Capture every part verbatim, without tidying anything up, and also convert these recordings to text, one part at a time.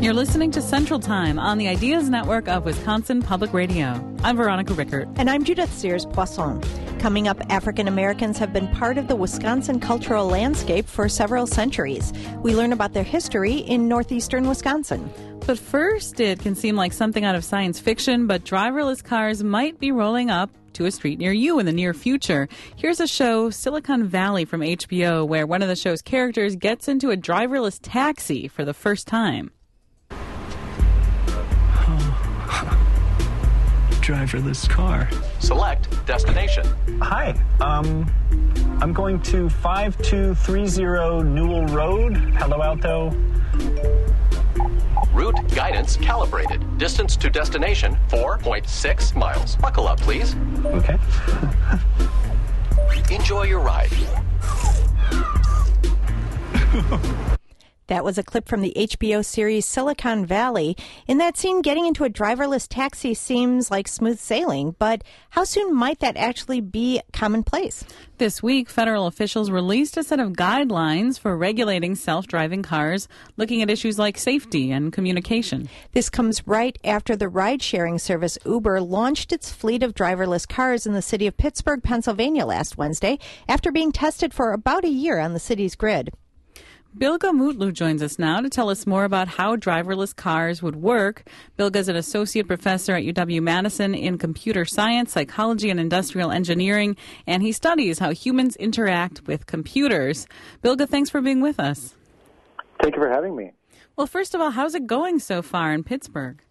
You're listening to Central Time on the Ideas Network of Wisconsin Public Radio. I'm Veronica Rickert. And I'm Judith Sears-Poisson. Coming up, African Americans have been part of the Wisconsin cultural landscape for several centuries. We learn about their history in northeastern Wisconsin. But first, it can seem like something out of science fiction, but driverless cars might be rolling up to a street near you in the near future. Here's a show, Silicon Valley from H B O, where one of the show's characters gets into a driverless taxi for the first time. Driverless car. Select destination. Hi, um, I'm going to five two three zero Newell Road, Palo Alto. Route guidance calibrated. Distance to destination four point six miles. Buckle up, please. Okay. Enjoy your ride. That was a clip from the H B O series Silicon Valley. In that scene, getting into a driverless taxi seems like smooth sailing, but how soon might that actually be commonplace? This week, federal officials released a set of guidelines for regulating self-driving cars, looking at issues like safety and communication. This comes right after the ride-sharing service Uber launched its fleet of driverless cars in the city of Pittsburgh, Pennsylvania last Wednesday, after being tested for about a year on the city's grid. Bilge Mutlu joins us now to tell us more about how driverless cars would work. Bilge is an associate professor at U W-Madison in computer science, psychology, and industrial engineering, and he studies how humans interact with computers. Bilge, thanks for being with us. Thank you for having me. Well, first of all, how's it going so far in Pittsburgh?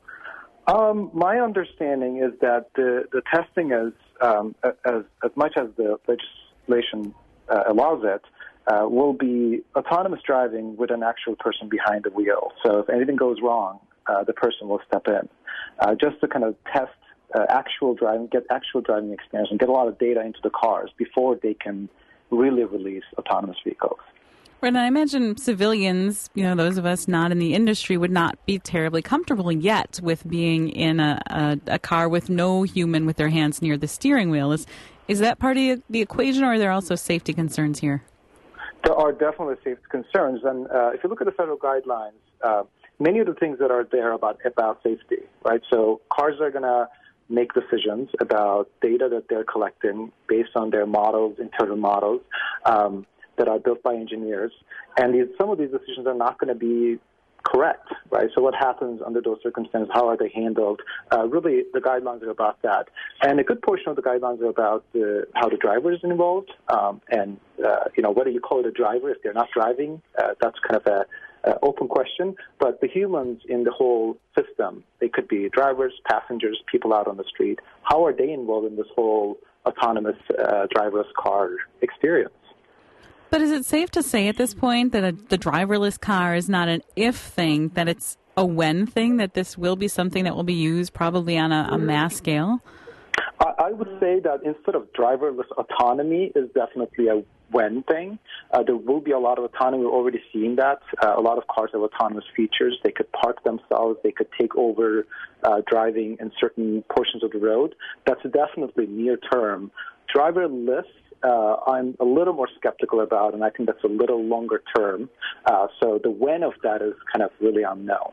Um, my understanding is that the, the testing is, um, as, as much as the legislation uh, allows it, Uh, will be autonomous driving with an actual person behind the wheel. So if anything goes wrong, uh, the person will step in. Uh, just to kind of test uh, actual driving, get actual driving experience and get a lot of data into the cars before they can really release autonomous vehicles. Right, and I imagine civilians, you know, those of us not in the industry, would not be terribly comfortable yet with being in a, a, a car with no human with their hands near the steering wheel. Is, is that part of the equation, or are there also safety concerns here? There are definitely safety concerns, and uh, if you look at the federal guidelines, uh, many of the things that are there about about safety, right? So cars are going to make decisions about data that they're collecting based on their models, internal models um, that are built by engineers, and these, some of these decisions are not going to be correct, right? So what happens under those circumstances? How are they handled? Uh, really, the guidelines are about that. And a good portion of the guidelines are about the, how the driver is involved. Um, and, uh, you know, whether you call it a driver if they're not driving, uh, that's kind of a, a open question. But the humans in the whole system, they could be drivers, passengers, people out on the street. How are they involved in this whole autonomous uh, driverless car experience? But is it safe to say at this point that a, the driverless car is not an if thing, that it's a when thing, that this will be something that will be used probably on a, a mass scale? I, I would say that instead of driverless autonomy is definitely a when thing. Uh, there will be a lot of autonomy. We're already seeing that. Uh, a lot of cars have autonomous features. They could park themselves. They could take over uh, driving in certain portions of the road. That's definitely near term. Driverless, Uh, I'm a little more skeptical about, and I think that's a little longer term. Uh, so the when of that is kind of really unknown.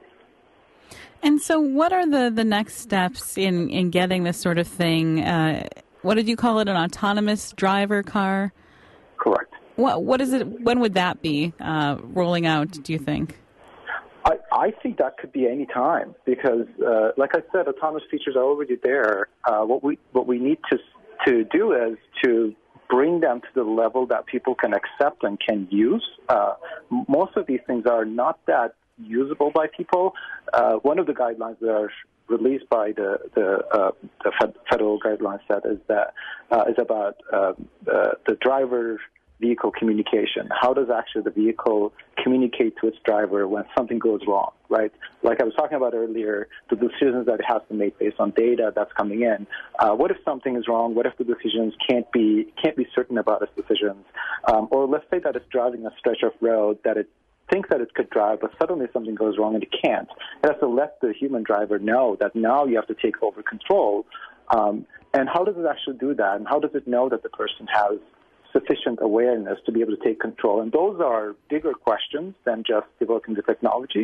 And so what are the, the next steps in, in getting this sort of thing? Uh, what did you call it, an autonomous driver car? Correct. What What is it? When would that be uh, rolling out, do you think? I, I think that could be any time because, uh, like I said, autonomous features are already there. Uh, what we what we need to to do is to bring them to the level that people can accept and can use. Uh, most of these things are not that usable by people. Uh, one of the guidelines that are released by the the, uh, the federal guidelines set is that uh, is about uh, uh, the driver vehicle communication. How does actually the vehicle communicate to its driver when something goes wrong, right? Like I was talking about earlier, the decisions that it has to make based on data that's coming in. Uh, what if something is wrong? What if the decisions can't be can't be certain about its decisions? Um, or let's say that it's driving a stretch of road that it thinks that it could drive, but suddenly something goes wrong and it can't. It has to let the human driver know that now you have to take over control. Um, and how does it actually do that? And how does it know that the person has sufficient awareness to be able to take control? And those are bigger questions than just developing the technology.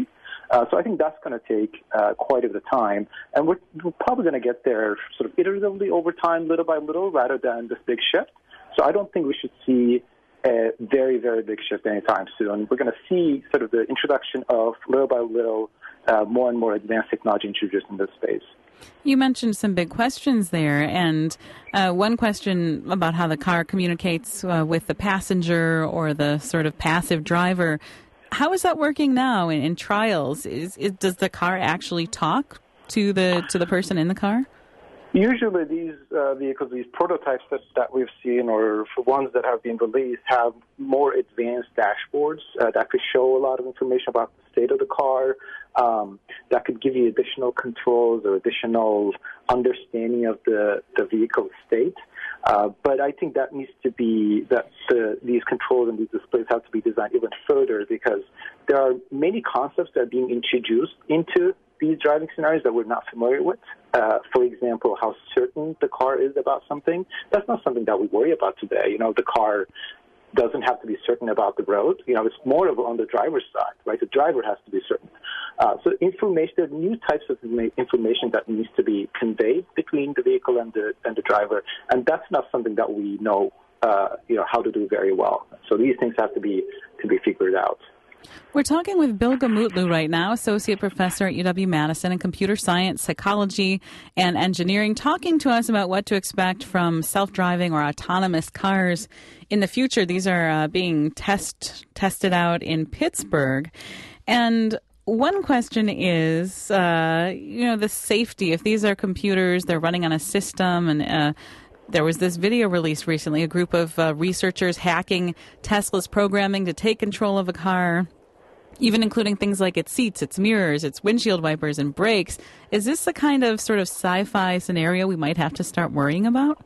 Uh, so I think that's going to take uh, quite a bit of time, and we're, we're probably going to get there sort of iteratively over time, little by little, rather than this big shift. So I don't think we should see a very, very big shift anytime soon. We're going to see sort of the introduction of little by little uh, more and more advanced technology introduced in this space. You mentioned some big questions there, and uh, one question about how the car communicates uh, with the passenger or the sort of passive driver. How is that working now in, in trials? Is, is does the car actually talk to the to the person in the car? Usually these uh, vehicles, these prototypes that, that we've seen, or for ones that have been released, have more advanced dashboards uh, that could show a lot of information about the state of the car, um, that could give you additional controls or additional understanding of the, the vehicle state. Uh, but I think that needs to be, that the, these controls and these displays have to be designed even further, because there are many concepts that are being introduced into these driving scenarios that we're not familiar with. Uh, for example, how certain the car is about something. That's not something that we worry about today. You know, the car doesn't have to be certain about the road. You know, it's more of on the driver's side, right? The driver has to be certain. Uh, so information, there are new types of information that needs to be conveyed between the vehicle and the and the driver, and that's not something that we know, uh, you know, how to do very well. So these things have to be to be figured out. We're talking with Bilge Mutlu right now, Associate Professor at U W-Madison in Computer Science, Psychology, and Engineering, talking to us about what to expect from self-driving or autonomous cars in the future. These are uh, being test tested out in Pittsburgh. And one question is, uh, you know, the safety. If these are computers, they're running on a system, and uh, there was this video released recently, a group of uh, researchers hacking Tesla's programming to take control of a car, even including things like its seats, its mirrors, its windshield wipers, and brakes. Is this the kind of sort of sci-fi scenario we might have to start worrying about?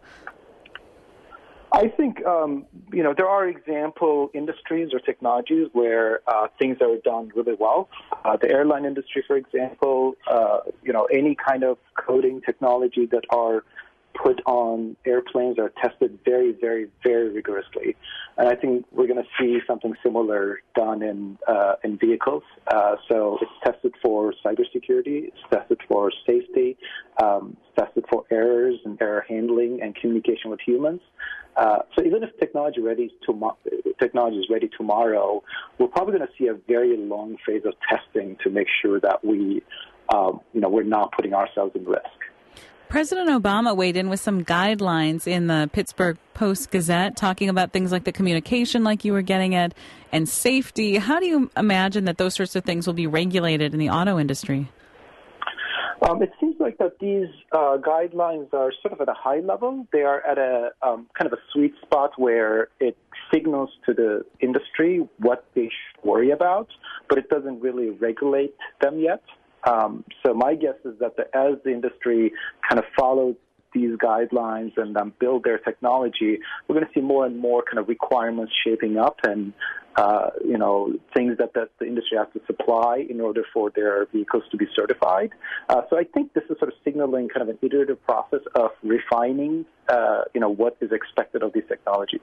I think, um, you know, there are example industries or technologies where uh, things are done really well. Uh, the airline industry, for example, uh, you know, any kind of coding technology that are put on airplanes are tested very, very, very rigorously. And I think we're going to see something similar done in uh, in vehicles. Uh, so it's tested for cybersecurity, it's tested for safety, um, it's tested for errors and error handling and communication with humans. Uh, so even if technology ready to, technology is ready tomorrow, we're probably going to see a very long phase of testing to make sure that we, um, you know, we're not putting ourselves in risk. President Obama weighed in with some guidelines in the Pittsburgh Post-Gazette, talking about things like the communication, like you were getting at, and safety. How do you imagine that those sorts of things will be regulated in the auto industry? Um, it seems like that these uh, guidelines are sort of at a high level. They are at a um, kind of a sweet spot where it signals to the industry what they should worry about, but it doesn't really regulate them yet. Um, so my guess is that the, as the industry kind of follows these guidelines and um, build their technology, we're going to see more and more kind of requirements shaping up and, uh, you know, things that, that the industry has to supply in order for their vehicles to be certified. Uh, so I think this is sort of signaling kind of an iterative process of refining, uh, you know, what is expected of these technologies.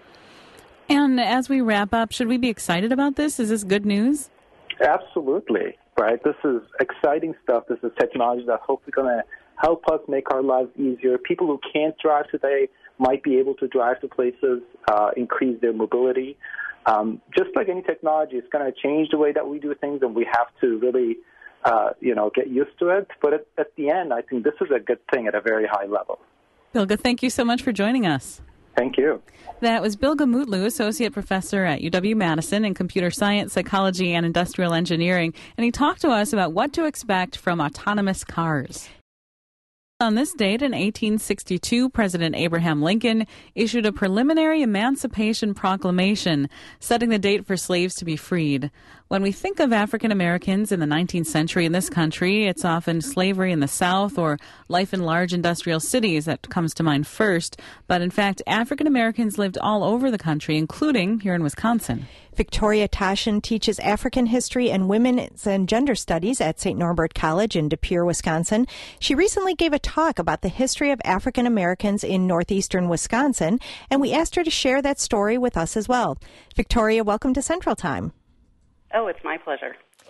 And as we wrap up, should we be excited about this? Is this good news? Absolutely. Right. This is exciting stuff. This is technology that's hopefully going to help us make our lives easier. People who can't drive today might be able to drive to places, uh, increase their mobility. Um, just like any technology, it's going to change the way that we do things, and we have to really, uh, you know, get used to it. But at, at the end, I think this is a good thing at a very high level. Bilge, thank you so much for joining us. Thank you. That was Bilge Mutlu, Associate Professor at U W-Madison in Computer Science, Psychology, and Industrial Engineering, and he talked to us about what to expect from autonomous cars. On this date in eighteen sixty-two, President Abraham Lincoln issued a preliminary Emancipation Proclamation, setting the date for slaves to be freed. When we think of African Americans in the nineteenth century in this country, it's often slavery in the South or life in large industrial cities that comes to mind first. But in fact, African Americans lived all over the country, including here in Wisconsin. Victoria Tashin teaches African history and women's and gender studies at Saint Norbert College in De Pere, Wisconsin. She recently gave a talk about the history of African Americans in northeastern Wisconsin, and we asked her to share that story with us as well. Victoria, welcome to Central Time. Oh, it's my pleasure.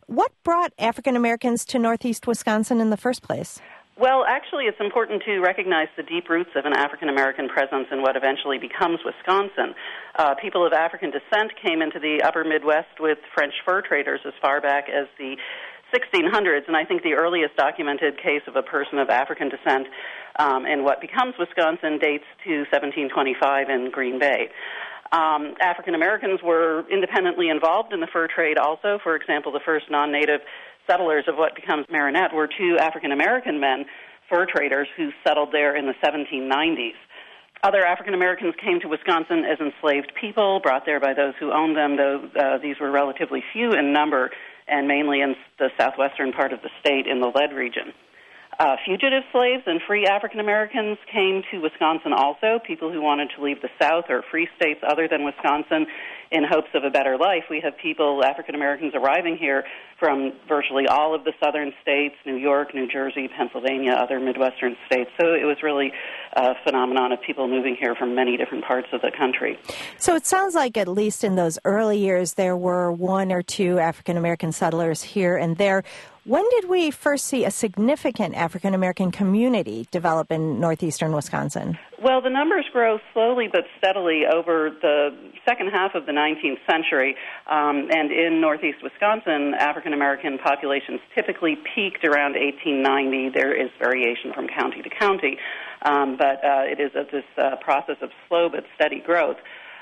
What brought African Americans to Northeast Wisconsin in the first place? Well, actually, it's important to recognize the deep roots of an African-American presence in what eventually becomes Wisconsin. Uh, people of African descent came into the upper Midwest with French fur traders as far back as the sixteen hundreds, and I think the earliest documented case of a person of African descent um, in what becomes Wisconsin dates to seventeen twenty-five in Green Bay. Um, African Americans were independently involved in the fur trade also. For example, the first non-native settlers of what becomes Marinette were two African American men, fur traders, who settled there in the seventeen nineties. Other African Americans came to Wisconsin as enslaved people, brought there by those who owned them, though uh, these were relatively few in number and mainly in the southwestern part of the state in the Lead region. Uh, fugitive slaves and free African Americans came to Wisconsin also, people who wanted to leave the South or free states other than Wisconsin in hopes of a better life. We have people, African Americans, arriving here from virtually all of the southern states, New York, New Jersey, Pennsylvania, other Midwestern states. So it was really a phenomenon of people moving here from many different parts of the country. So it sounds like at least in those early years there were one or two African American settlers here and there. When did we first see a significant African American community develop in northeastern Wisconsin? Well, the numbers grow slowly but steadily over the second half of the nineteenth century, um, and in northeast Wisconsin, African American populations typically peaked around eighteen ninety. There is variation from county to county, um, but uh, it is a, this uh, process of slow but steady growth.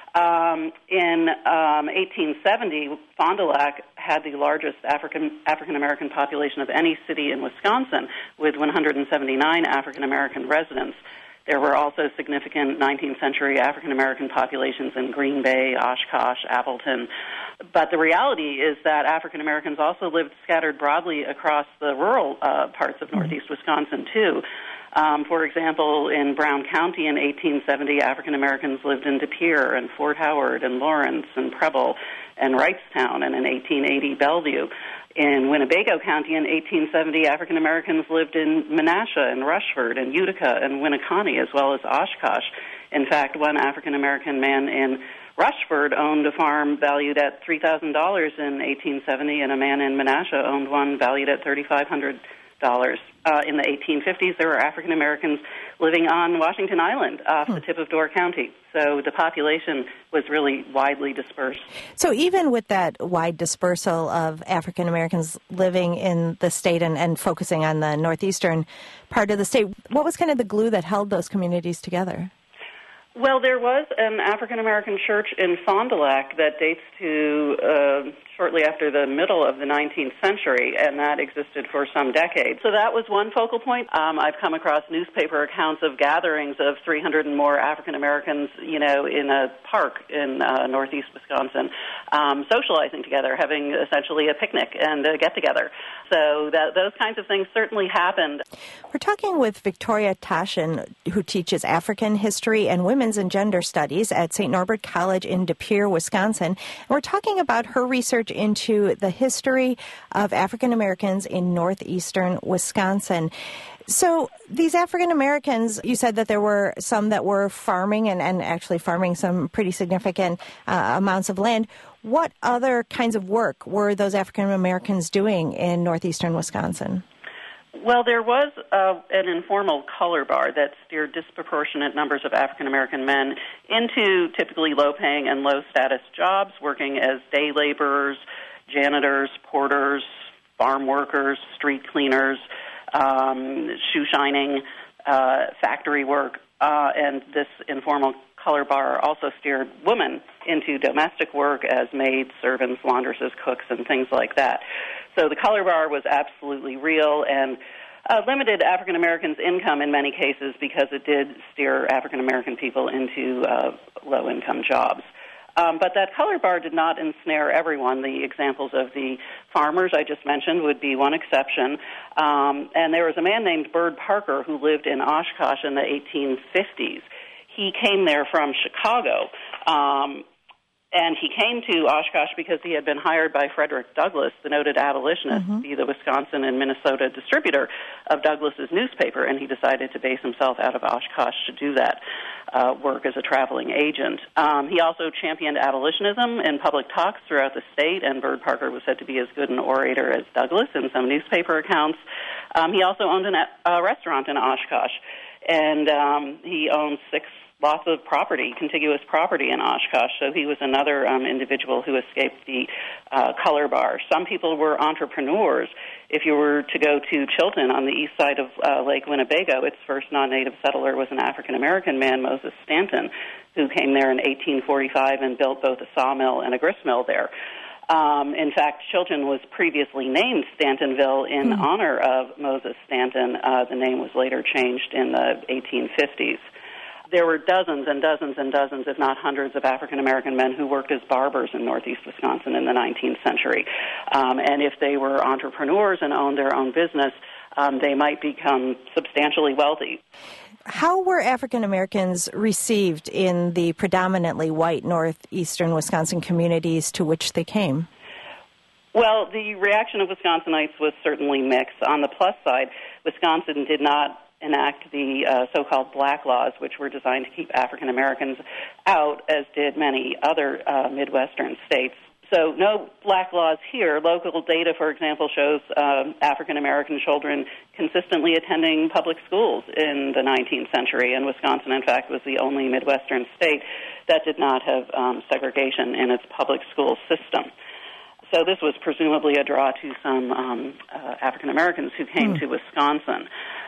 Um, in um, eighteen seventy, Fond du Lac had the largest African African American population of any city in Wisconsin, with one hundred seventy-nine African American residents. There were also significant nineteenth century African American populations in Green Bay, Oshkosh, Appleton. But the reality is that African Americans also lived scattered broadly across the rural uh, parts of northeast Wisconsin, too. Um, for example, in Brown County in eighteen seventy, African Americans lived in De Pere and Fort Howard and Lawrence and Preble and Wrightstown, and in eighteen eighty, Bellevue. In Winnebago County in eighteen seventy, African Americans lived in Menasha and Rushford and Utica and Winneconne, as well as Oshkosh. In fact, one African American man in Rushford owned a farm valued at three thousand dollars in eighteen seventy, and a man in Menasha owned one valued at three thousand five hundred dollars. Uh, in the eighteen fifties, there were African Americans living on Washington Island off hmm. the tip of Door County. So the population was really widely dispersed. So even with that wide dispersal of African Americans living in the state and, and focusing on the northeastern part of the state, what was kind of the glue that held those communities together? Well, there was an African American church in Fond du Lac that dates to uh, shortly after the middle of the nineteenth century, and that existed for some decades. So that was one focal point. Um, I've come across newspaper accounts of gatherings of three hundred and more African Americans, you know, in a park in uh, northeast Wisconsin, um, socializing together, having essentially a picnic and a get-together. So that, those kinds of things certainly happened. We're talking with Victoria Taschen, who teaches African history and women's and gender studies at Saint Norbert College in De Pere, Wisconsin. And we're talking about her research into the history of African Americans in northeastern Wisconsin. So these African Americans, you said that there were some that were farming and, and actually farming some pretty significant uh, amounts of land. What other kinds of work were those African Americans doing in northeastern Wisconsin? Well, there was uh, an informal color bar that steered disproportionate numbers of African American men into typically low-paying and low-status jobs, working as day laborers, janitors, porters, farm workers, street cleaners, um, shoe shining, uh, factory work, uh, and this informal color bar also steered women into domestic work as maids, servants, laundresses, cooks, and things like that. So the color bar was absolutely real and uh, limited African Americans' income in many cases because it did steer African American people into uh, low-income jobs. Um, but that color bar did not ensnare everyone. The examples of the farmers I just mentioned would be one exception. Um, and there was a man named Bird Parker who lived in Oshkosh in the eighteen fifties. He came there from Chicago, um, And he came to Oshkosh because he had been hired by Frederick Douglass, the noted abolitionist, mm-hmm. to be the Wisconsin and Minnesota distributor of Douglass's newspaper, and he decided to base himself out of Oshkosh to do that uh, work as a traveling agent. Um, he also championed abolitionism in public talks throughout the state, and Bird Parker was said to be as good an orator as Douglass in some newspaper accounts. Um, he also owned a uh, restaurant in Oshkosh, and um, he owned six lots of property, contiguous property in Oshkosh. So he was another um, individual who escaped the uh, color bar. Some people were entrepreneurs. If you were to go to Chilton on the east side of uh, Lake Winnebago, its first non-native settler was an African-American man, Moses Stanton, who came there in eighteen forty-five and built both a sawmill and a gristmill there. Um, in fact, Chilton was previously named Stantonville in mm. honor of Moses Stanton. Uh, the name was later changed in the eighteen fifties. There were dozens and dozens and dozens, if not hundreds, of African-American men who worked as barbers in northeast Wisconsin in the nineteenth century. Um, and if they were entrepreneurs and owned their own business, um, they might become substantially wealthy. How were African-Americans received in the predominantly white northeastern Wisconsin communities to which they came? Well, the reaction of Wisconsinites was certainly mixed. On the plus side, Wisconsin did not enact the uh, so-called black laws, which were designed to keep African Americans out, as did many other uh, Midwestern states. So no black laws here. Local data, for example, shows uh, African American children consistently attending public schools in the nineteenth century, and Wisconsin, in fact, was the only Midwestern state that did not have um, segregation in its public school system. So this was presumably a draw to some um, uh, African Americans who came mm. to Wisconsin.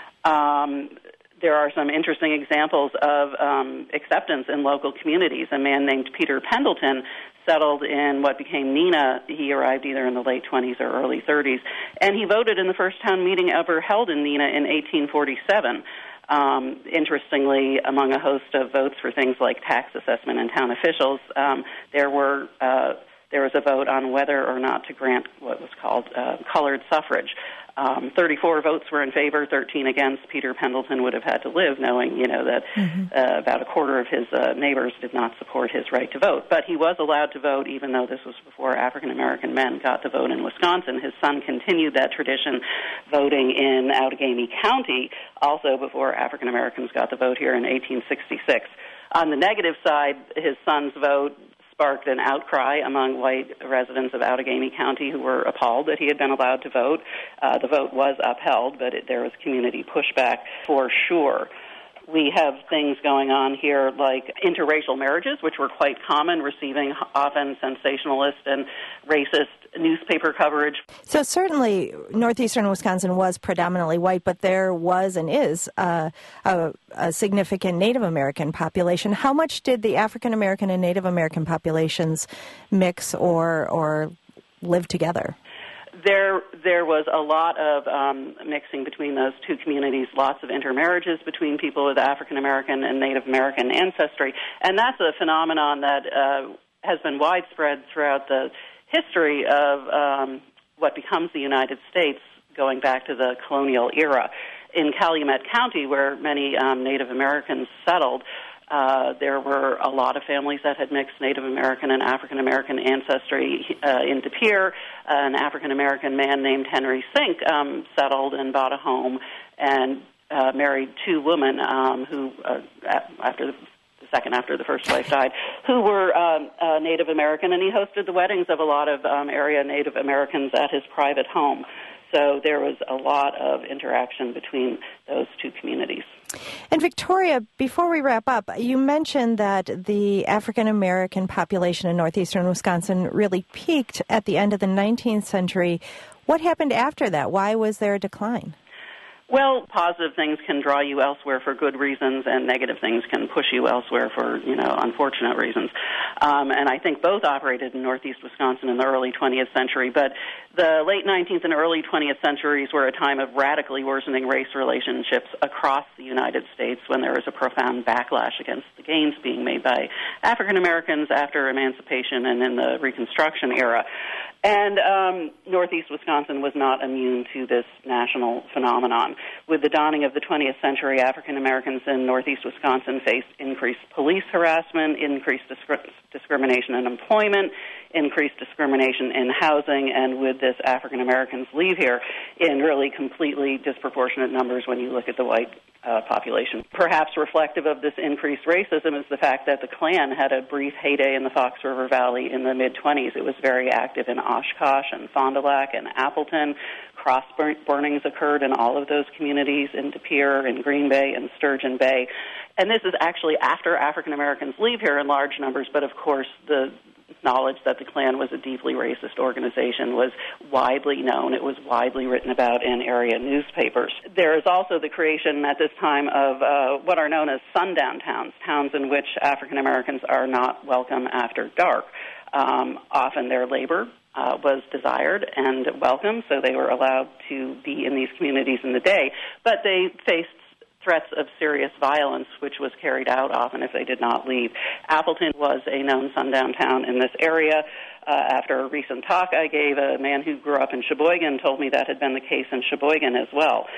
Um, there are some interesting examples of um, acceptance in local communities. A man named Peter Pendleton settled in what became Neenah. He arrived either in the late twenties or early thirties, and he voted in the first town meeting ever held in Neenah in eighteen forty-seven. Um, interestingly, among a host of votes for things like tax assessment and town officials, um, there were uh, there was a vote on whether or not to grant what was called uh, colored suffrage. Um, thirty-four votes were in favor, thirteen against. Peter Pendleton would have had to live knowing, you know, that mm-hmm. uh, about a quarter of his uh, neighbors did not support his right to vote. But he was allowed to vote, even though this was before African-American men got to vote in Wisconsin. His son continued that tradition, voting in Outagamie County, also before African-Americans got to vote here in eighteen sixty-six. On the negative side, his son's vote sparked an outcry among white residents of Outagamie County who were appalled that he had been allowed to vote. Uh, the vote was upheld, but it, there was community pushback for sure. We have things going on here like interracial marriages, which were quite common, receiving often sensationalist and racist newspaper coverage. So certainly northeastern Wisconsin was predominantly white, but there was and is uh, a, a significant Native American population. How much did the African American and Native American populations mix or or live together? There there was a lot of um, mixing between those two communities, lots of intermarriages between people with African American and Native American ancestry, and that's a phenomenon that uh, has been widespread throughout the history of um, what becomes the United States, going back to the colonial era. In Calumet County, where many um, Native Americans settled, Uh, there were a lot of families that had mixed Native American and African American ancestry. Uh, in De Pere, an African American man named Henry Sink um, settled and bought a home and uh, married two women um, who, uh, after the, the second after the first wife died, who were um, uh, Native American, and he hosted the weddings of a lot of um, area Native Americans at his private home. So there was a lot of interaction between those two communities. And Victoria, before we wrap up, you mentioned that the African-American population in northeastern Wisconsin really peaked at the end of the nineteenth century. What happened after that? Why was there a decline? Well, positive things can draw you elsewhere for good reasons, and negative things can push you elsewhere for, you know, unfortunate reasons. Um, and I think both operated in northeast Wisconsin in the early twentieth century. But the late nineteenth and early twentieth centuries were a time of radically worsening race relationships across the United States, when there was a profound backlash against the gains being made by African Americans after emancipation and in the Reconstruction era. And um, Northeast Wisconsin was not immune to this national phenomenon. With the dawning of the twentieth century, African Americans in Northeast Wisconsin faced increased police harassment, increased discri- discrimination in employment, increased discrimination in housing, and with this, African Americans leave here in really completely disproportionate numbers when you look at the white uh, population. Perhaps reflective of this increased racism is the fact that the Klan had a brief heyday in the Fox River Valley in the mid-twenties. It was very active in Oshkosh and Fond du Lac and Appleton. Cross burnings occurred in all of those communities, in De Pere, in Green Bay, and Sturgeon Bay. And this is actually after African Americans leave here in large numbers, but of course the knowledge that the Klan was a deeply racist organization was widely known. It was widely written about in area newspapers. There is also the creation at this time of uh, what are known as sundown towns, towns in which African Americans are not welcome after dark. Um, often their labor uh, was desired and welcome, so they were allowed to be in these communities in the day, but they faced threats of serious violence, which was carried out often if they did not leave. Appleton was a known sundown town in this area. Uh, after a recent talk I gave, a man who grew up in Sheboygan told me that had been the case in Sheboygan as well.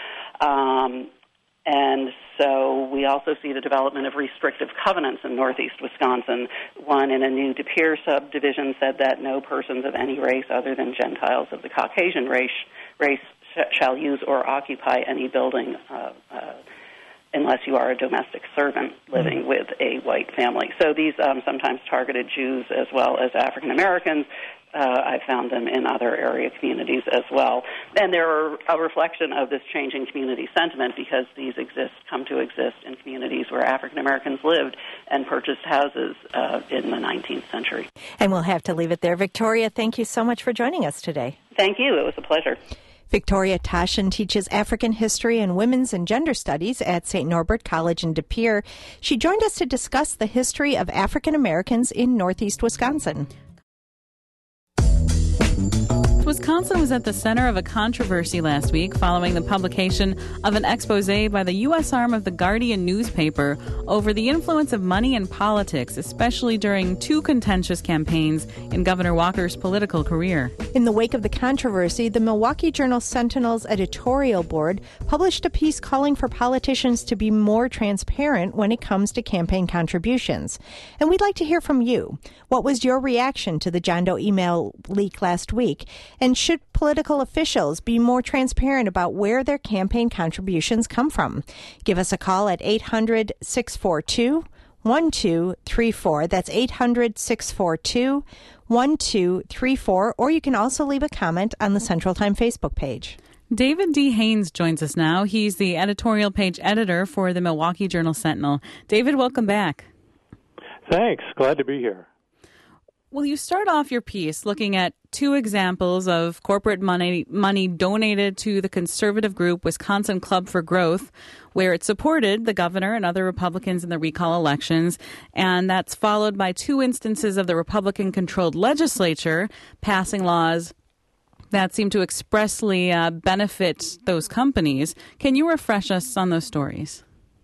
Um, and so we also see the development of restrictive covenants in northeast Wisconsin. One in a new De Pere subdivision said that no persons of any race other than Gentiles of the Caucasian race, race sh- shall use or occupy any building uh, uh, unless you are a domestic servant living with a white family. So these um, sometimes targeted Jews as well as African Americans. Uh, I found them in other area communities as well. And they're a reflection of this changing community sentiment because these exist, come to exist in communities where African Americans lived and purchased houses uh, in the nineteenth century. And we'll have to leave it there. Victoria, thank you so much for joining us today. Thank you. It was a pleasure. Victoria Taschen teaches African history and women's and gender studies at Saint Norbert College in De Pere. She joined us to discuss the history of African Americans in northeast Wisconsin. Wisconsin was at the center of a controversy last week following the publication of an expose by the U S arm of the Guardian newspaper over the influence of money in politics, especially during two contentious campaigns in Governor Walker's political career. In the wake of the controversy, the Milwaukee Journal-Sentinel's editorial board published a piece calling for politicians to be more transparent when it comes to campaign contributions. And we'd like to hear from you. What was your reaction to the John Doe email leak last week? And should political officials be more transparent about where their campaign contributions come from? Give us a call at eight hundred, six four two, one two three four. That's eight hundred, six four two, one two three four. Or you can also leave a comment on the Central Time Facebook page. David D. Haynes joins us now. He's the editorial page editor for the Milwaukee Journal-Sentinel. David, welcome back. Thanks. Glad to be here. Well, you start off your piece looking at two examples of corporate money money donated to the conservative group Wisconsin Club for Growth, where it supported the governor and other Republicans in the recall elections. And that's followed by two instances of the Republican-controlled legislature passing laws that seem to expressly uh, benefit those companies. Can you refresh us on those stories?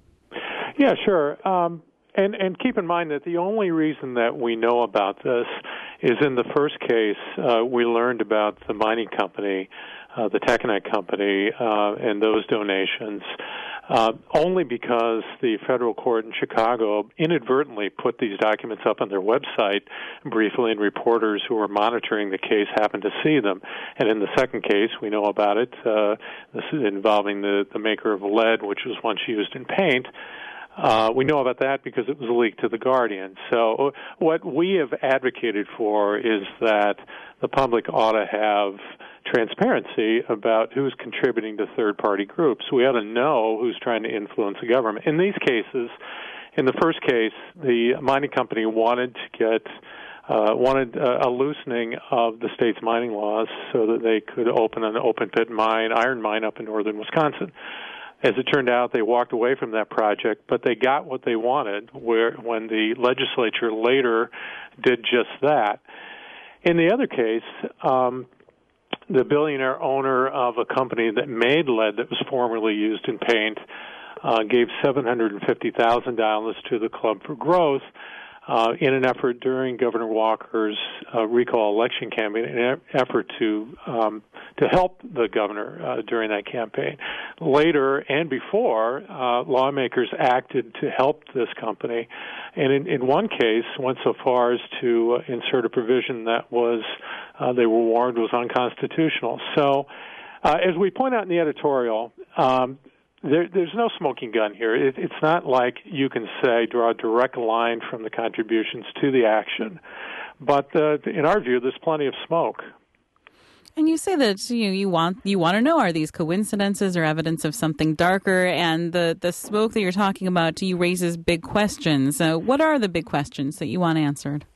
Yeah, sure. Um And and keep in mind that the only reason that we know about this is in the first case, uh, we learned about the mining company, uh, the Taconite company, uh, and those donations, uh, only because the federal court in Chicago inadvertently put these documents up on their website briefly, and reporters who were monitoring the case happened to see them. And in the second case, we know about it, uh, this is involving the, the maker of lead, which was once used in paint. Uh, we know about that because it was leaked to The Guardian. So what we have advocated for is that the public ought to have transparency about who's contributing to third-party groups. We ought to know who's trying to influence the government. In these cases, in the first case, the mining company wanted to get uh, wanted a loosening of the state's mining laws so that they could open an open-pit mine, iron mine up in northern Wisconsin. As it turned out, they walked away from that project, but they got what they wanted where, when the legislature later did just that. In the other case, um, the billionaire owner of a company that made lead that was formerly used in paint uh, gave seven hundred fifty thousand dollars to the Club for Growth uh, in an effort during Governor Walker's uh, recall election campaign, an effort to um, to help the governor uh, during that campaign. Later and before, uh, lawmakers acted to help this company, and in, in one case went so far as to uh, insert a provision that was uh, they were warned was unconstitutional. So, uh, as we point out in the editorial, um, There, there's no smoking gun here. It, it's not like you can say, draw a direct line from the contributions to the action. But uh, in our view, there's plenty of smoke. And you say that you you want you want to know, are these coincidences or evidence of something darker? And the, the smoke that you're talking about to you raises big questions. Uh, what are the big questions that you want answered?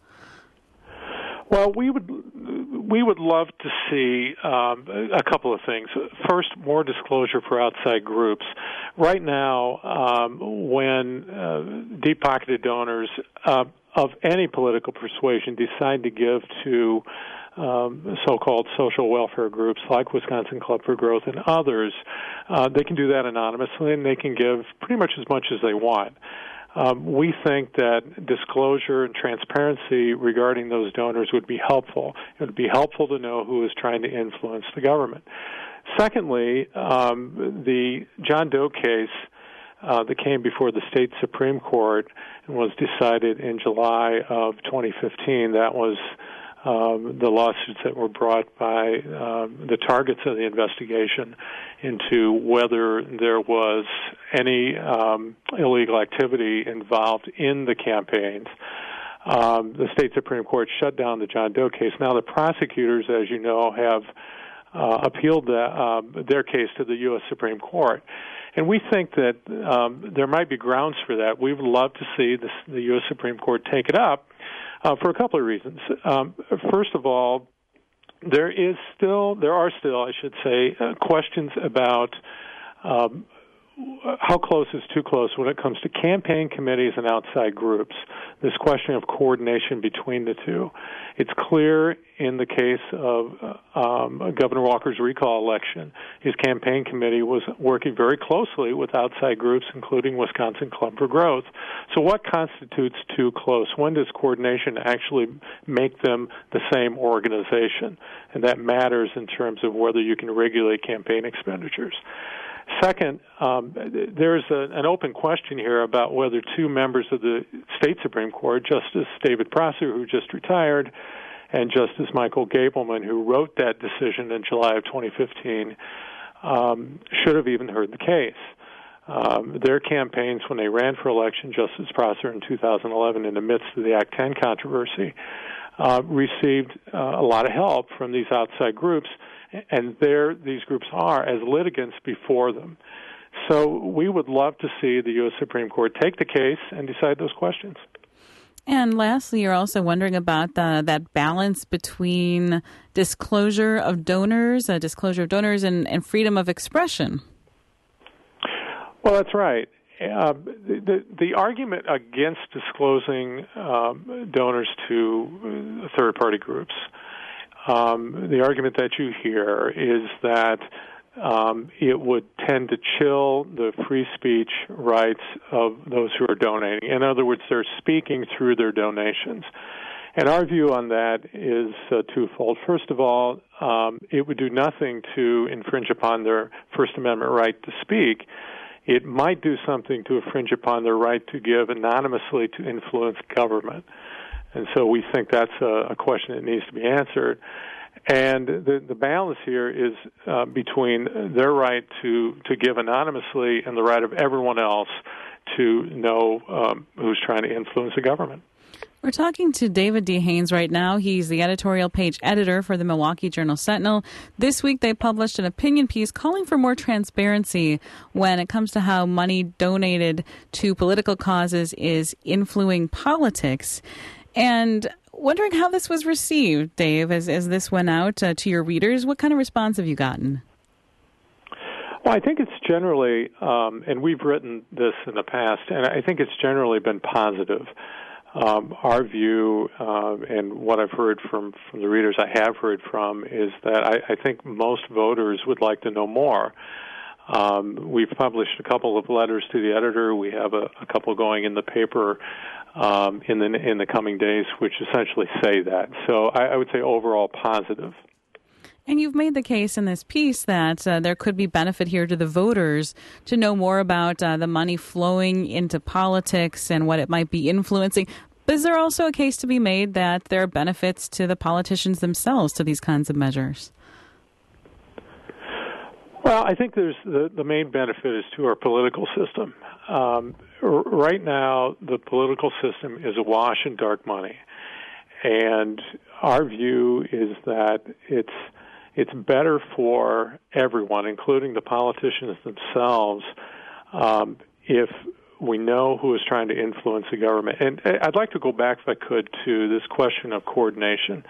Well, we would we would love to see um, a couple of things. First, more disclosure for outside groups. Right now, um, when uh, deep-pocketed donors uh, of any political persuasion decide to give to um, so-called social welfare groups like Wisconsin Club for Growth and others, uh, they can do that anonymously, and they can give pretty much as much as they want. Um, we think that disclosure and transparency regarding those donors would be helpful. It would be helpful to know who is trying to influence the government. Secondly, um, the John Doe case uh, that came before the state Supreme Court and was decided in July of twenty fifteen, that was um, the lawsuits that were brought by um, the targets of the investigation into whether there was any um, illegal activity involved in the campaigns. Um, the state Supreme Court shut down the John Doe case. Now the prosecutors, as you know, have uh, appealed the, um, their case to the U S Supreme Court. And we think that um, there might be grounds for that. We would love to see this, the U S Supreme Court take it up uh, for a couple of reasons. Um, first of all, There is still, there are still, I should say, uh, questions about um, how close is too close when it comes to campaign committees and outside groups. This question of coordination between the two. It's clear in the case of um, Governor Walker's recall election, his campaign committee was working very closely with outside groups, including Wisconsin Club for Growth. So what constitutes too close? When does coordination actually make them the same organization? And that matters in terms of whether you can regulate campaign expenditures. Second, um, there's a, an open question here about whether two members of the state Supreme Court, Justice David Prosser, who just retired, and Justice Michael Gableman, who wrote that decision in July of twenty fifteen, um, should have even heard the case. Um, their campaigns, when they ran for election, Justice Prosser in two thousand eleven, in the midst of the Act ten controversy, uh, received uh, a lot of help from these outside groups, and there these groups are as litigants before them. So we would love to see the U S Supreme Court take the case and decide those questions. And lastly, you're also wondering about the, that balance between disclosure of donors, uh, disclosure of donors, and, and freedom of expression. Well, that's right. Uh, the, the, the argument against disclosing um, donors to uh, third-party groups, um, the argument that you hear is that um, it would tend to chill the free speech rights of those who are donating. In other words, they're speaking through their donations. And our view on that is uh, twofold. First of all, um, it would do nothing to infringe upon their First Amendment right to speak. It might do something to infringe upon their right to give anonymously to influence government. And so we think that's a, a question that needs to be answered. And the, the balance here is uh, between their right to, to give anonymously and the right of everyone else to know um, who's trying to influence the government. We're talking to David D. Haynes right now. He's the editorial page editor for the Milwaukee Journal-Sentinel. This week they published an opinion piece calling for more transparency when it comes to how money donated to political causes is influencing politics. And wondering how this was received, Dave, as, as this went out uh, to your readers. What kind of response have you gotten? Well, I think it's generally, um, and we've written this in the past, and I think it's generally been positive. Um, our view, uh, and what I've heard from, from the readers I have heard from, is that I, I think most voters would like to know more. Um, we've published a couple of letters to the editor. We have a, a couple going in the paper um, in the in the coming days, which essentially say that. So I, I would say overall positive. And you've made the case in this piece that uh, there could be benefit here to the voters to know more about uh, the money flowing into politics and what it might be influencing. But is there also a case to be made that there are benefits to the politicians themselves to these kinds of measures? Well, I think there's the, the main benefit is to our political system. Um, r- right now, the political system is awash in dark money. And our view is that it's It's better for everyone, including the politicians themselves, um, if we know who is trying to influence the government. And I'd like to go back, if I could, to this question of coordination.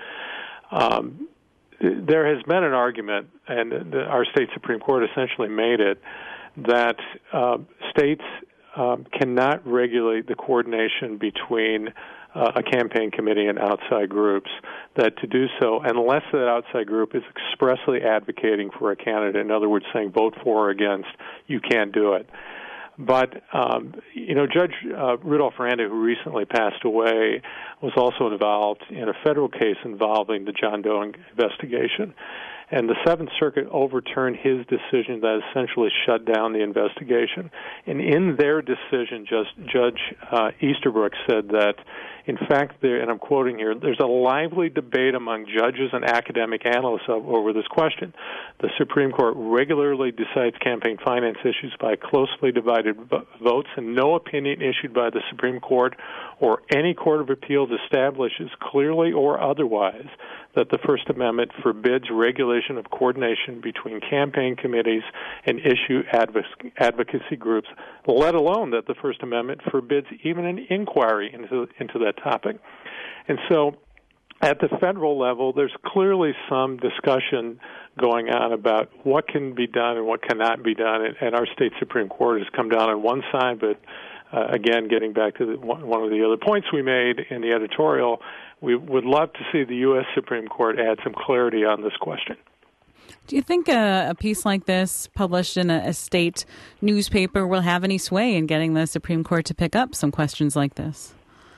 Um, there has been an argument, and the, our state Supreme Court essentially made it, that uh, states um, cannot regulate the coordination between Uh, a campaign committee and outside groups, that to do so, unless that outside group is expressly advocating for a candidate, in other words, saying vote for or against, you can't do it. But, um, you know, Judge uh, Rudolph Randa, who recently passed away, was also involved in a federal case involving the John Doe investigation. And the Seventh Circuit overturned his decision that essentially shut down the investigation. And in their decision, just Judge uh, Easterbrook said that, in fact, there, and I'm quoting here, there's a lively debate among judges and academic analysts over this question. The Supreme Court regularly decides campaign finance issues by closely divided votes, and no opinion issued by the Supreme Court or any court of appeals establishes clearly or otherwise that the First Amendment forbids regulation of coordination between campaign committees and issue advoc- advocacy groups, let alone that the First Amendment forbids even an inquiry into, into that topic. And so at the federal level, there's clearly some discussion going on about what can be done and what cannot be done, and, and our state Supreme Court has come down on one side, but uh, again, getting back to the, one, one of the other points we made in the editorial, we would love to see the U S Supreme Court add some clarity on this question. Do you think a, a piece like this published in a, a state newspaper will have any sway in getting the Supreme Court to pick up some questions like this?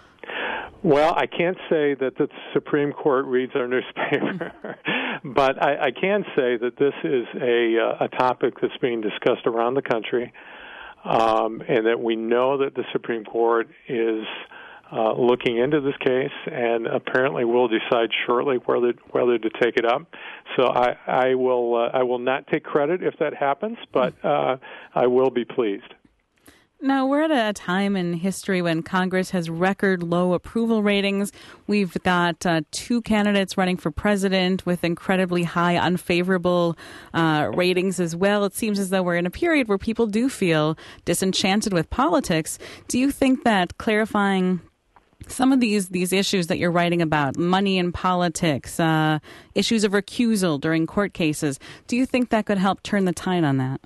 Well, I can't say that the Supreme Court reads our newspaper, but I, I can say that this is a, a topic that's being discussed around the country, um, and that we know that the Supreme Court is uh, looking into this case, and apparently will decide shortly whether whether to take it up. So I, I will uh, I will not take credit if that happens, but uh, I will be pleased. Now, we're at a time in history when Congress has record low approval ratings. We've got uh, two candidates running for president with incredibly high unfavorable uh, ratings as well. It seems as though we're in a period where people do feel disenchanted with politics. Do you think that clarifying some of these these issues that you're writing about, money in politics, uh, issues of recusal during court cases, do you think that could help turn the tide on that?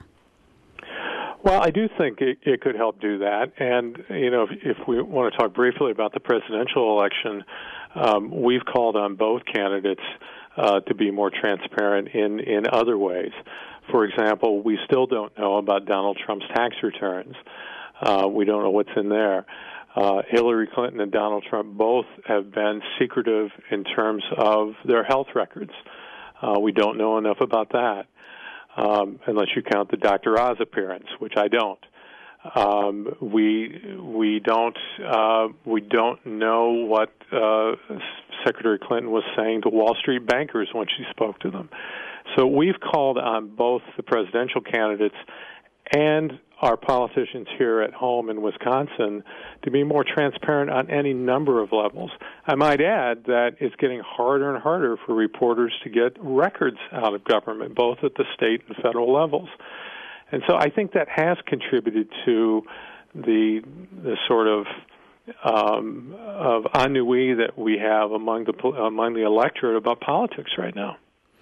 Well, I do think it, it could help do that. And, you know, if, if we want to talk briefly about the presidential election, um, we've called on both candidates uh, to be more transparent in, in other ways. For example, we still don't know about Donald Trump's tax returns. Uh, we don't know what's in there. Uh, Hillary Clinton and Donald Trump both have been secretive in terms of their health records. Uh, we don't know enough about that. Um, unless you count the Doctor Oz appearance, which I don't. Um, we we don't uh, we don't know what uh, Secretary Clinton was saying to Wall Street bankers when she spoke to them. So we've called on both the presidential candidates and our politicians here at home in Wisconsin to be more transparent on any number of levels. I might add that it's getting harder and harder for reporters to get records out of government, both at the state and federal levels. And so I think that has contributed to the the sort of um, of ennui that we have among the among the electorate about politics right now.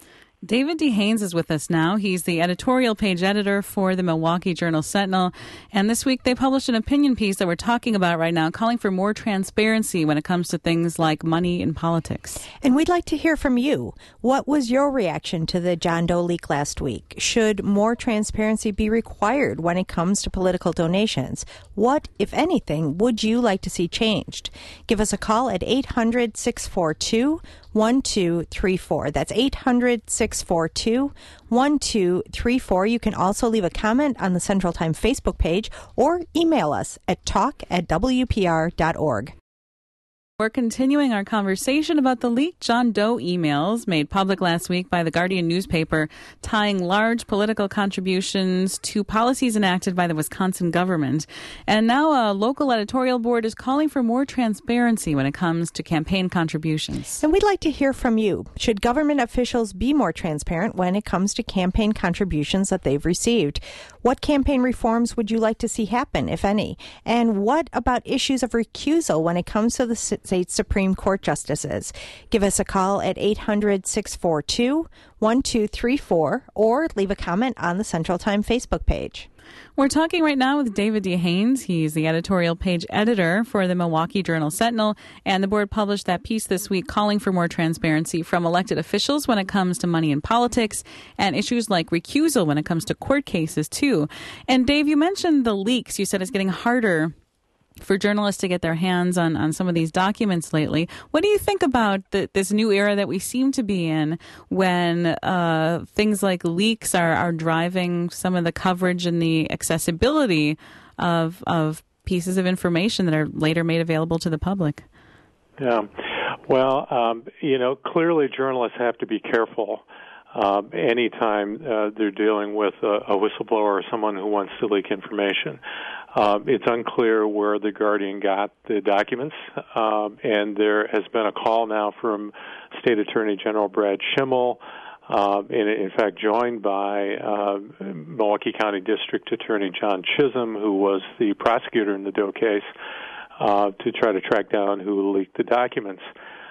David D. Haynes is with us now. He's the editorial page editor for the Milwaukee Journal-Sentinel. And this week they published an opinion piece that we're talking about right now, calling for more transparency when it comes to things like money in politics. And we'd like to hear from you. What was your reaction to the John Doe leak last week? Should more transparency be required when it comes to political donations? What, if anything, would you like to see changed? Give us a call at eight hundred, six four two, one two three four. That's eight hundred, six four two, one two three four. You can also leave a comment on the Central Time Facebook page or email us at talk at w p r dot org. We're continuing our conversation about the leaked John Doe emails made public last week by the Guardian newspaper, tying large political contributions to policies enacted by the Wisconsin government. And now a local editorial board is calling for more transparency when it comes to campaign contributions. And we'd like to hear from you. Should government officials be more transparent when it comes to campaign contributions that they've received? What campaign reforms would you like to see happen, if any? And what about issues of recusal when it comes to the state Supreme Court justices? Give us a call at eight hundred, six four two, one two three four or leave a comment on the Central Time Facebook page. We're talking right now with David D. Haynes. He's the editorial page editor for the Milwaukee Journal-Sentinel, and the board published that piece this week calling for more transparency from elected officials when it comes to money in politics and issues like recusal when it comes to court cases, too. And Dave, you mentioned the leaks. You said it's getting harder for journalists to get their hands on, on some of these documents lately. What do you think about the, this new era that we seem to be in when uh, things like leaks are, are driving some of the coverage and the accessibility of, of pieces of information that are later made available to the public? Yeah. Well, um, you know, clearly journalists have to be careful Uh, anytime uh, they're dealing with a, a whistleblower or someone who wants to leak information. Uh, it's unclear where the Guardian got the documents, um, and there has been a call now from State Attorney General Brad Schimmel, uh, in, in fact joined by uh, Milwaukee County District Attorney John Chisholm, who was the prosecutor in the Doe case, uh, to try to track down who leaked the documents.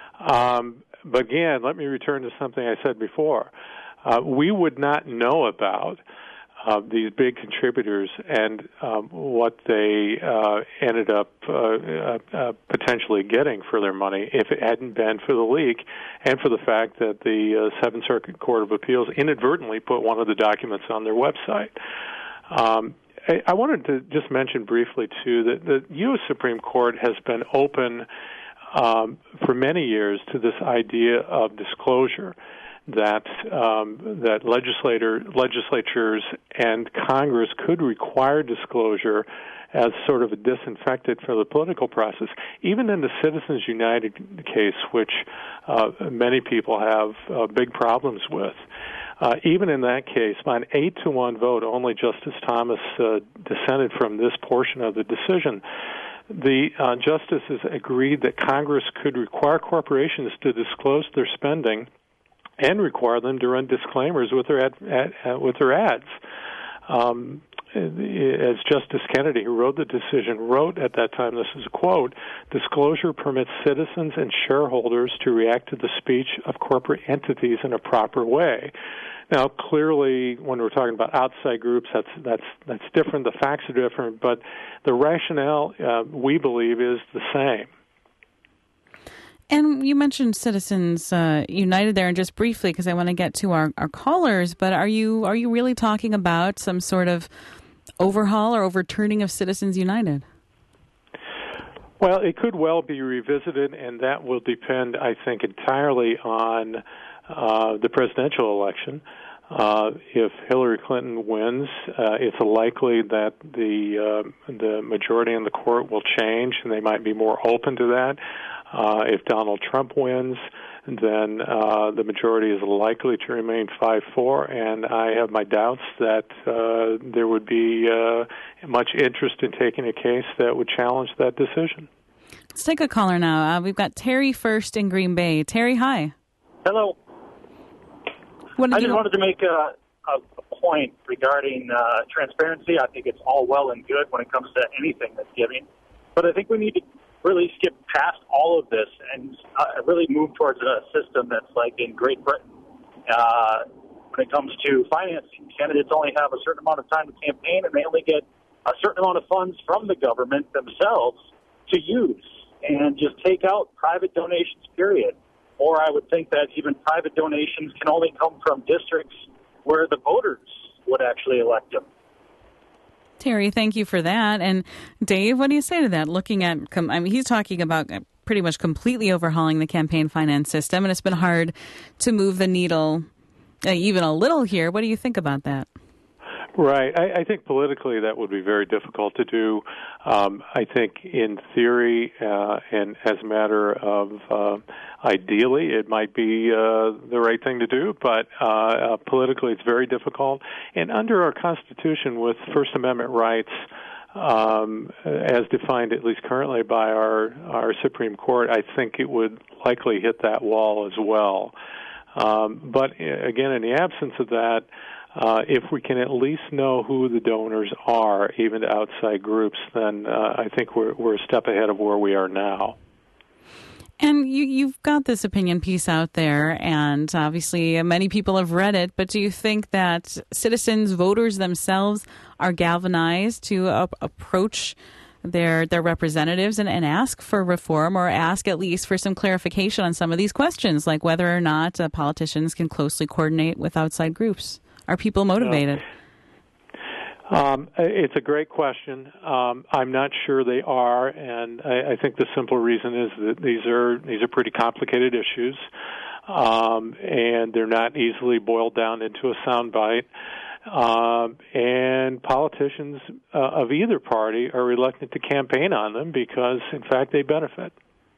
Um, But again, let me return to something I said before. Uh, we would not know about uh, these big contributors and um, what they uh, ended up uh, uh, uh, potentially getting for their money if it hadn't been for the leak and for the fact that the uh, Seventh Circuit Court of Appeals inadvertently put one of the documents on their website. Um, I, I wanted to just mention briefly, too, that the U S Supreme Court has been open Um, for many years to this idea of disclosure, that um, that legislator legislatures and Congress could require disclosure as sort of a disinfectant for the political process. Even in the Citizens United case, which uh, many people have uh, big problems with, uh, even in that case, by an eight to one vote, only Justice Thomas uh, dissented from this portion of the decision. The uh, justices agreed that Congress could require corporations to disclose their spending and require them to run disclaimers with their ad, ad, uh, with their ads. Um, as Justice Kennedy, who wrote the decision, wrote at that time, this is a quote, "Disclosure permits citizens and shareholders to react to the speech of corporate entities in a proper way." Now, clearly, when we're talking about outside groups, that's that's that's different. The facts are different, but the rationale, uh, we believe, is the same. And you mentioned Citizens uh, United there, and just briefly, because I want to get to our, our callers. But are you are you really talking about some sort of overhaul or overturning of Citizens United? Well, it could well be revisited, and that will depend, I think, entirely on uh, the presidential election. Uh, if Hillary Clinton wins, uh, it's likely that the uh, the majority in the court will change, and they might be more open to that. Uh, if Donald Trump wins, then uh, the majority is likely to remain five four, and I have my doubts that uh, there would be uh, much interest in taking a case that would challenge that decision. Let's take a caller now. Uh, we've got Terry first in Green Bay. Terry, hi. Hello. What did I you just wanted to make a, a, a point regarding uh, transparency. I think it's all well and good when it comes to anything that's giving, but I think we need to really skip past all of this and uh, really move towards a system that's like in Great Britain, uh, when it comes to financing. Candidates only have a certain amount of time to campaign, and they only get a certain amount of funds from the government themselves to use, and just take out private donations, period. Or I would think that even private donations can only come from districts where the voters would actually elect them. Terry, thank you for that. And Dave, what do you say to that? Looking at, I mean, he's talking about pretty much completely overhauling the campaign finance system, and it's been hard to move the needle uh, even a little here. What do you think about that? Right. I, I think politically that would be very difficult to do. Um, I think in theory uh, and as a matter of uh, ideally it might be uh, the right thing to do, but uh, uh, politically it's very difficult. And under our Constitution with First Amendment rights, um, as defined at least currently by our, our Supreme Court, I think it would likely hit that wall as well. Um, but again, in the absence of that, Uh, if we can at least know who the donors are, even to outside groups, then uh, I think we're we're a step ahead of where we are now. And you, you've got this opinion piece out there, and obviously many people have read it, but do you think that citizens, voters themselves, are galvanized to uh, approach their their representatives and, and ask for reform, or ask at least for some clarification on some of these questions, like whether or not uh, politicians can closely coordinate with outside groups? Are people motivated? Um, it's a great question. Um, I'm not sure they are, and I, I think the simple reason is that these are these are pretty complicated issues, um, and they're not easily boiled down into a soundbite. Um, and politicians uh, of either party are reluctant to campaign on them because, in fact, they benefit.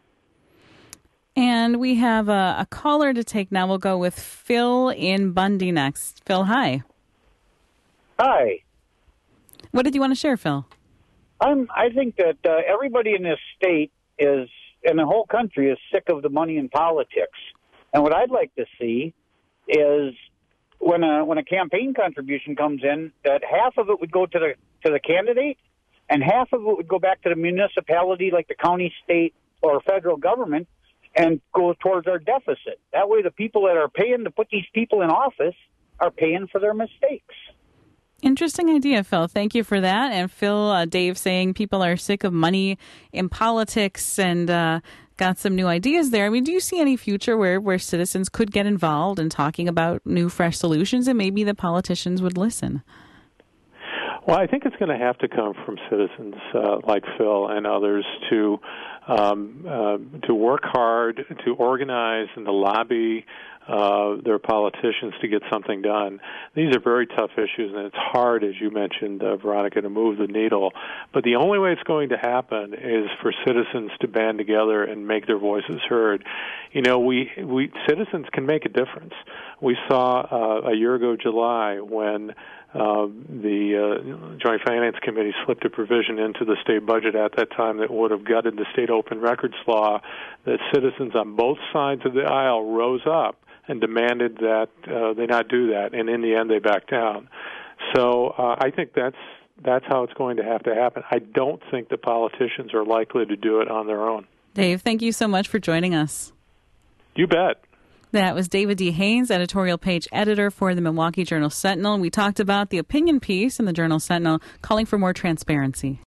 And we have a, a caller to take now. We'll go with Phil in Bundy next. Phil, hi. Hi. What did you want to share, Phil? I'm, I think that uh, everybody in this state is, and the whole country is sick of the money in politics. And what I'd like to see is when a when a campaign contribution comes in, that half of it would go to the to the candidate, and half of it would go back to the municipality, like the county, state, or federal government, and go towards our deficit. That way the people that are paying to put these people in office are paying for their mistakes. Interesting idea, Phil. Thank you for that. And Phil, uh, Dave saying people are sick of money in politics, and uh, got some new ideas there. I mean, do you see any future where, where citizens could get involved in talking about new, fresh solutions, and maybe the politicians would listen? Well, I think it's going to have to come from citizens uh, like Phil and others to um, uh, to work hard, to organize, and to lobby uh, their politicians to get something done. These are very tough issues, and it's hard, as you mentioned, uh, Veronica, to move the needle. But the only way it's going to happen is for citizens to band together and make their voices heard. You know, we, we citizens can make a difference. We saw uh, a year ago, July, when Uh, the uh, Joint Finance Committee slipped a provision into the state budget at that time that would have gutted the state open records law, that citizens on both sides of the aisle rose up and demanded that uh, they not do that, and in the end they backed down. So uh, I think that's that's how it's going to have to happen. I don't think the politicians are likely to do it on their own. Dave, thank you so much for joining us. You bet. That was David D. Haynes, editorial page editor for the Milwaukee Journal-Sentinel. We talked about the opinion piece in the Journal-Sentinel calling for more transparency.